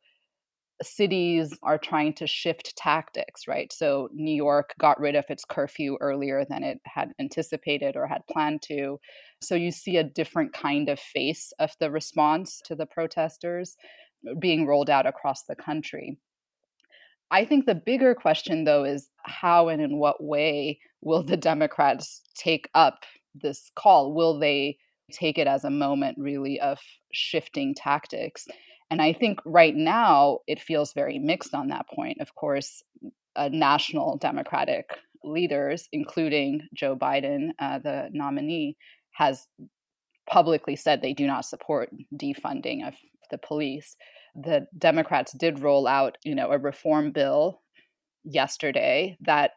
Speaker 3: cities are trying to shift tactics, right? So New York got rid of its curfew earlier than it had anticipated or had planned to. So you see a different kind of face of the response to the protesters being rolled out across the country. I think the bigger question, though, is how and in what way will the Democrats take up this call? Will they take it as a moment really of shifting tactics? And I think right now it feels very mixed on that point. Of course, uh, national Democratic leaders, including Joe Biden, uh, the nominee, has publicly said they do not support defunding of the police. The Democrats did roll out, you know, a reform bill yesterday that,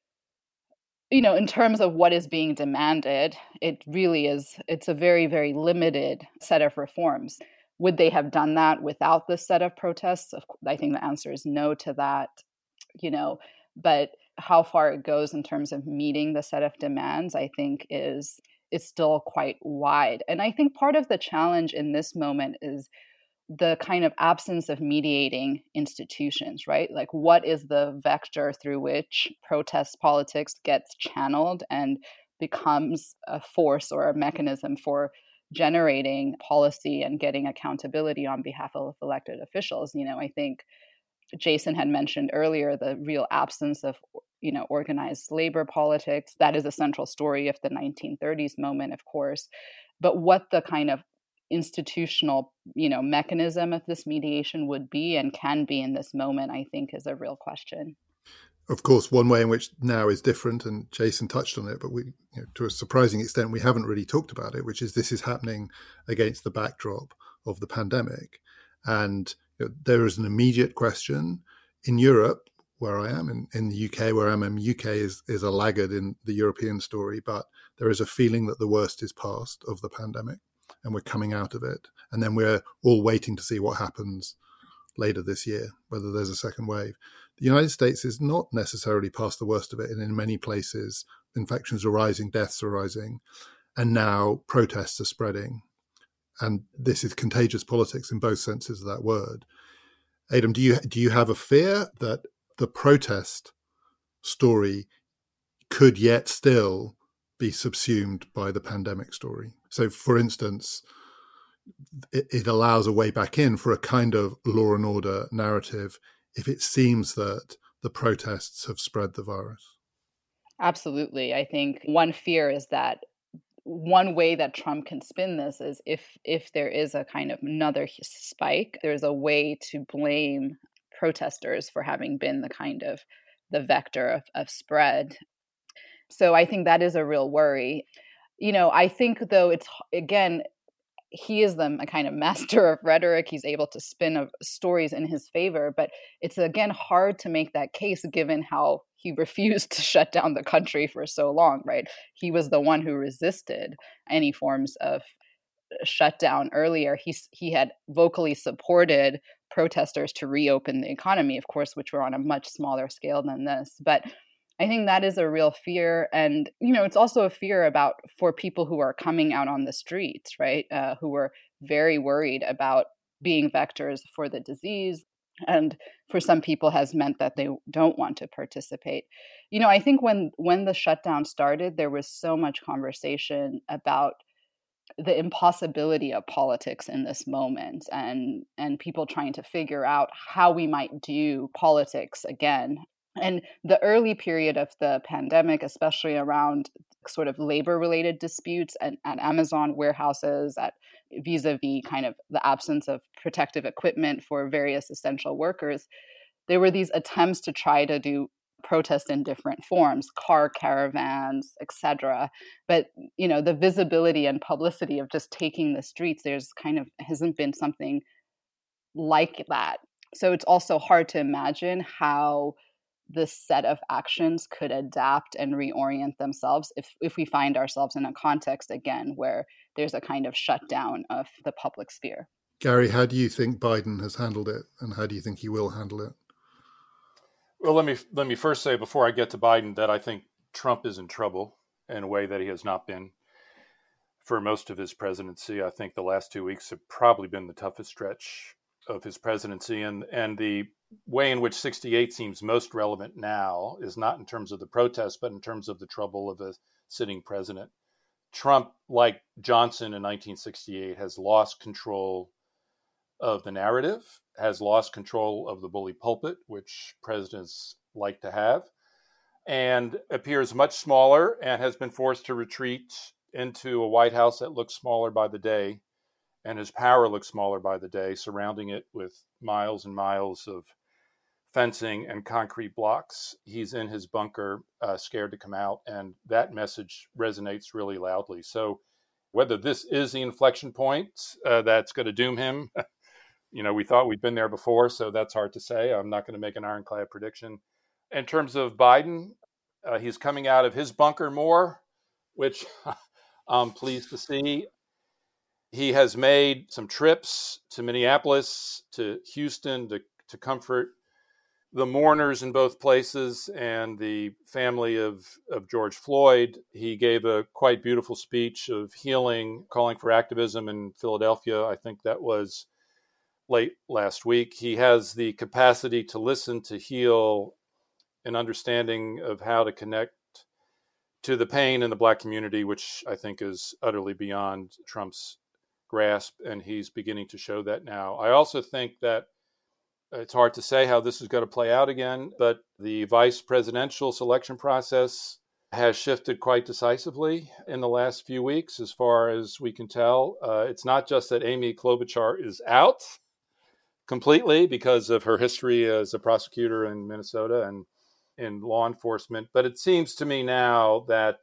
Speaker 3: you know, in terms of what is being demanded, it really is, it's a very, very limited set of reforms. Would they have done that without this set of protests? I think the answer is no to that, you know, but how far it goes in terms of meeting the set of demands, I think is, is still quite wide. And I think part of the challenge in this moment is the kind of absence of mediating institutions, right? Like, what is the vector through which protest politics gets channeled and becomes a force or a mechanism for generating policy and getting accountability on behalf of elected officials? You know, I think Jason had mentioned earlier the real absence of, you know, organized labor politics. That is a central story of the nineteen thirties moment, of course. But what the kind of institutional, you know, mechanism of this mediation would be and can be in this moment, I think, is a real question.
Speaker 1: Of course, one way in which now is different, and Jason touched on it, but we, you know, to a surprising extent, we haven't really talked about it, which is this is happening against the backdrop of the pandemic. And you know, there is an immediate question in Europe, where I am, in, in the U K, where I am, in the U K is, is a laggard in the European story, but there is a feeling that the worst is past of the pandemic and we're coming out of it. And then we're all waiting to see what happens later this year, whether there's a second wave. The United States is not necessarily past the worst of it. And in many places, infections are rising, deaths are rising, and now protests are spreading. And this is contagious politics in both senses of that word. Adam, do you do you have a fear that the protest story could yet still be subsumed by the pandemic story? So, for instance, it, it allows a way back in for a kind of law and order narrative if it seems that the protests have spread the virus.
Speaker 3: Absolutely. I think one fear is that one way that Trump can spin this is if if there is a kind of another spike, there's a way to blame protesters for having been the kind of the vector of, of spread. So I think that is a real worry. You know, I think, though, it's, again, he is the a kind of master of rhetoric. He's able to spin a, stories in his favor. But it's, again, hard to make that case given how he refused to shut down the country for so long, right? He was the one who resisted any forms of shutdown earlier, he, he had vocally supported protesters to reopen the economy, of course, which were on a much smaller scale than this. But I think that is a real fear. And, you know, it's also a fear about for people who are coming out on the streets, right, uh, who were very worried about being vectors for the disease. And for some people has meant that they don't want to participate. You know, I think when when the shutdown started, there was so much conversation about the impossibility of politics in this moment, and and people trying to figure out how we might do politics again. And the early period of the pandemic, especially around sort of labor-related disputes and at Amazon warehouses, at vis-a-vis kind of the absence of protective equipment for various essential workers, there were these attempts to try to do protest in different forms, car caravans, et cetera. But, you know, the visibility and publicity of just taking the streets, there's kind of hasn't been something like that. So it's also hard to imagine how this set of actions could adapt and reorient themselves if, if we find ourselves in a context, again, where there's a kind of shutdown of the public sphere.
Speaker 1: Gary, how do you think Biden has handled it, and how do you think he will handle it?
Speaker 5: Well, let me let me first say, before I get to Biden, that I think Trump is in trouble in a way that he has not been for most of his presidency. I think the last two weeks have probably been the toughest stretch of his presidency, and and the way in which sixty-eight seems most relevant now is not in terms of the protests, but in terms of the trouble of a sitting president. Trump, like Johnson in nineteen sixty-eight, has lost control of the narrative, has lost control of the bully pulpit, which presidents like to have, and appears much smaller and has been forced to retreat into a White House that looks smaller by the day, and his power looks smaller by the day, surrounding it with miles and miles of fencing and concrete blocks. He's in his bunker, uh, scared to come out, and that message resonates really loudly. So whether this is the inflection point uh, that's going to doom him, you know, we thought we'd been there before, so that's hard to say. I'm not going to make an ironclad prediction. In terms of Biden, uh, he's coming out of his bunker more, which I'm pleased to see. He has made some trips to Minneapolis, to Houston, to, to comfort the mourners in both places and the family of, of George Floyd. He gave a quite beautiful speech of healing, calling for activism in Philadelphia. I think that was late last week. He has the capacity to listen, to heal, an understanding of how to connect to the pain in the Black community, which I think is utterly beyond Trump's grasp, and he's beginning to show that now. I also think that it's hard to say how this is going to play out again, but the vice presidential selection process has shifted quite decisively in the last few weeks, as far as we can tell. Uh, it's not just that Amy Klobuchar is out completely because of her history as a prosecutor in Minnesota and in law enforcement, but it seems to me now that,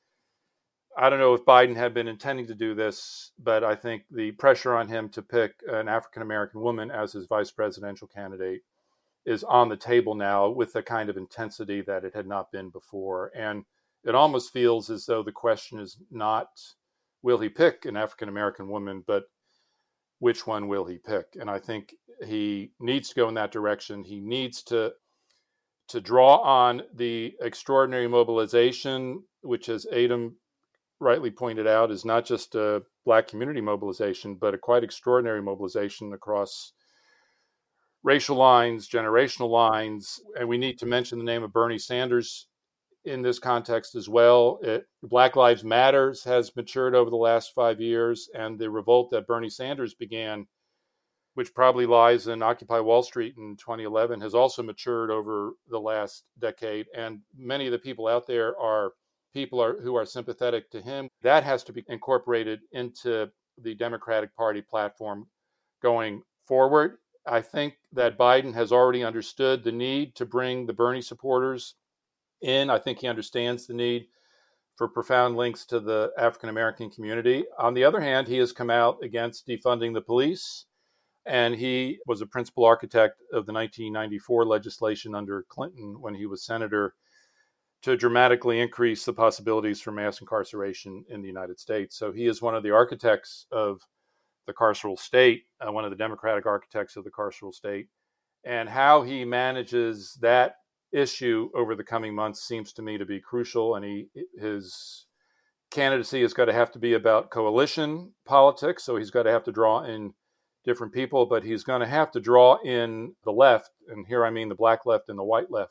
Speaker 5: I don't know if Biden had been intending to do this, but I think the pressure on him to pick an African-American woman as his vice presidential candidate is on the table now with the kind of intensity that it had not been before. And it almost feels as though the question is not, will he pick an African-American woman, but which one will he pick? And I think he needs to go in that direction. He needs to to draw on the extraordinary mobilization, which, as Adam rightly pointed out, is not just a Black community mobilization, but a quite extraordinary mobilization across racial lines, generational lines. And we need to mention the name of Bernie Sanders in this context as well. It, Black Lives Matters has matured over the last five years, and the revolt that Bernie Sanders began, which probably lies in Occupy Wall Street in twenty eleven, has also matured over the last decade. And many of the people out there are people are, who are sympathetic to him. That has to be incorporated into the Democratic Party platform going forward. I think that Biden has already understood the need to bring the Bernie supporters in. I think he understands the need for profound links to the African-American community. On the other hand, he has come out against defunding the police, and he was a principal architect of the nineteen ninety-four legislation under Clinton when he was senator to dramatically increase the possibilities for mass incarceration in the United States. So he is one of the architects of the carceral state, uh, one of the democratic architects of the carceral state. And how he manages that issue over the coming months seems to me to be crucial. And he, his candidacy is going to have to be about coalition politics. So he's got to have to draw in different people, but he's going to have to draw in the left. And here I mean the black left and the white left.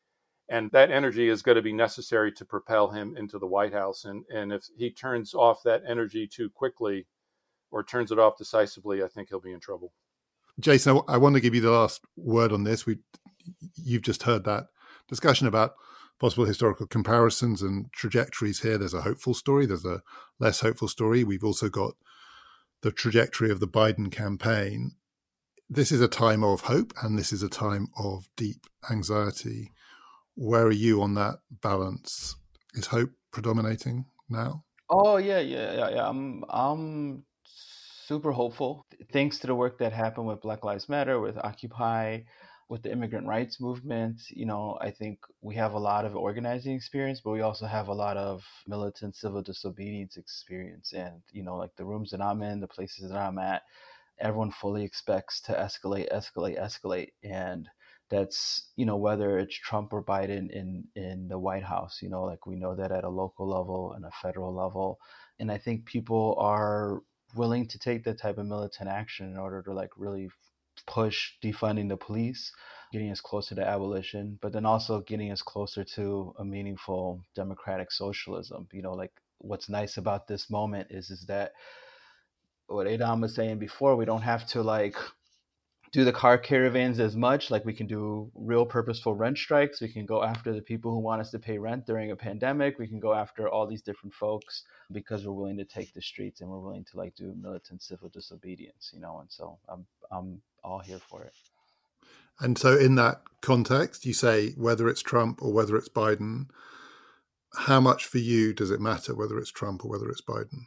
Speaker 5: And that energy is going to be necessary to propel him into the White House. And, and if he turns off that energy too quickly or turns it off decisively, I think he'll be in trouble.
Speaker 1: Jason, I, I want to give you the last word on this. We, you've just heard that discussion about possible historical comparisons and trajectories here. There's a hopeful story. There's a less hopeful story. We've also got the trajectory of the Biden campaign. This is a time of hope, and this is a time of deep anxiety. Where are you on that balance? Is hope predominating now?
Speaker 2: Oh yeah, yeah, yeah, yeah. I'm I'm super hopeful. Thanks to the work that happened with Black Lives Matter, with Occupy, with the immigrant rights movement, you know, I think we have a lot of organizing experience, but we also have a lot of militant civil disobedience experience. And, you know, like the rooms that I'm in, the places that I'm at, everyone fully expects to escalate, escalate, escalate. And that's, you know, whether it's Trump or Biden in, in the White House, you know, like we know that at a local level and a federal level. And I think people are willing to take that type of militant action in order to like really push defunding the police, getting us closer to abolition, but then also getting us closer to a meaningful democratic socialism. You know, like what's nice about this moment is, is that what Adam was saying before, we don't have to like do the car caravans as much. Like we can do real purposeful rent strikes. We can go after the people who want us to pay rent during a pandemic. We can go after all these different folks because we're willing to take the streets and we're willing to like do militant civil disobedience, you know? And so I'm, I'm all here for it.
Speaker 1: And so in that context, you say whether it's Trump or whether it's Biden, how much for you does it matter whether it's Trump or whether it's Biden?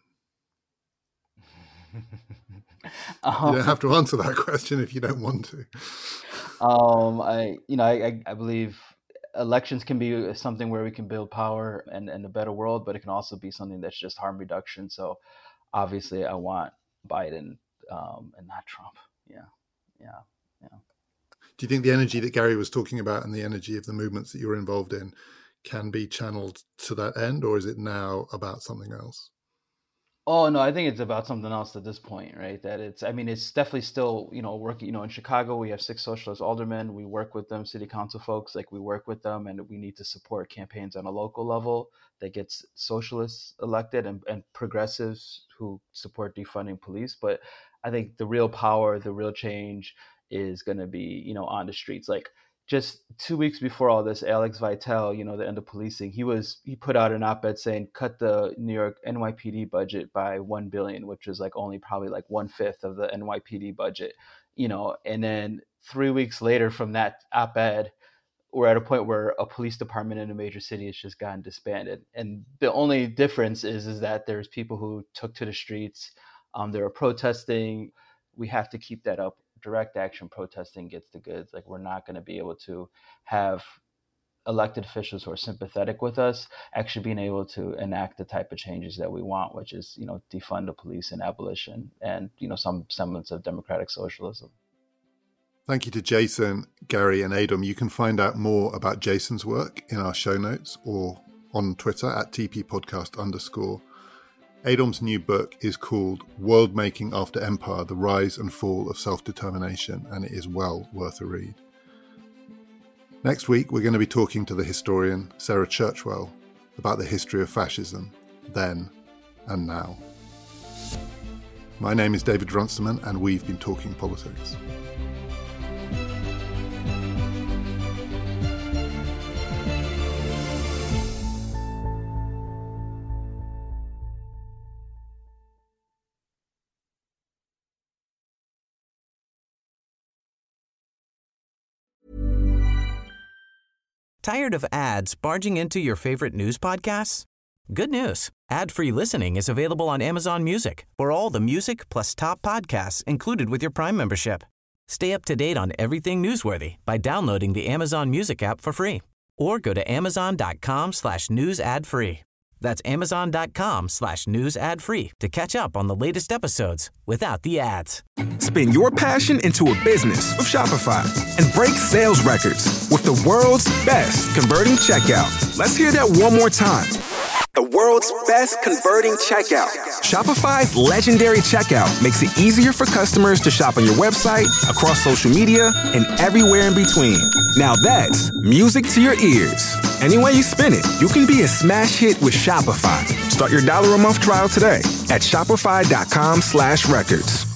Speaker 1: Um, you don't have to answer that question if you don't want to.
Speaker 2: Um, I, you know, I, I believe elections can be something where we can build power and, and a better world, but it can also be something that's just harm reduction. So obviously I want Biden um, and not Trump. Yeah, yeah, yeah.
Speaker 1: Do you think the energy that Gary was talking about and the energy of the movements that you're involved in can be channeled to that end, or is it now about something else?
Speaker 2: Oh, no, I think it's about something else at this point, right? That it's, I mean, it's definitely still, you know, working, you know, in Chicago, we have six socialist aldermen. We work with them, city council folks, like we work with them, and we need to support campaigns on a local level that gets socialists elected and, and progressives who support defunding police. But I think the real power, the real change is going to be, you know, on the streets. Like just two weeks before all this, Alex Vitale, you know, the end of policing, he was, he put out an op-ed saying, cut the New York N Y P D budget by one billion, which is like only probably like one fifth of the N Y P D budget, you know, and then three weeks later from that op-ed, we're at a point where a police department in a major city has just gotten disbanded. And the only difference is, is that there's people who took to the streets, um, they were protesting. We have to keep that up. Direct action protesting gets the goods. Like we're not going to be able to have elected officials who are sympathetic with us actually being able to enact the type of changes that we want, which is, you know, defund the police and abolition and, you know, some semblance of democratic socialism.
Speaker 1: Thank you to Jason, Gary, and Adam. You can find out more about Jason's work in our show notes or on Twitter at T P podcast underscore. Adam's new book is called World Making After Empire, The Rise and Fall of Self-Determination, and it is well worth a read. Next week, we're going to be talking to the historian Sarah Churchwell about the history of fascism, then and now. My name is David Runciman, and we've been talking politics.
Speaker 4: Tired of ads barging into your favorite news podcasts? Good news. Ad-free listening is available on Amazon Music for all the music plus top podcasts included with your Prime membership. Stay up to date on everything newsworthy by downloading the Amazon Music app for free or go to amazon.com slash news ad free. That's amazon.com slash news ad free to catch up on the latest episodes without the ads.
Speaker 6: Spin your passion into a business with Shopify and break sales records with the world's best converting checkout. Let's hear that one more time. The world's best converting checkout. Shopify's legendary checkout makes it easier for customers to shop on your website, across social media, and everywhere in between. Now that's music to your ears. Any way you spin it, you can be a smash hit with Shopify. Start your dollar a month trial today at shopify.com slash records.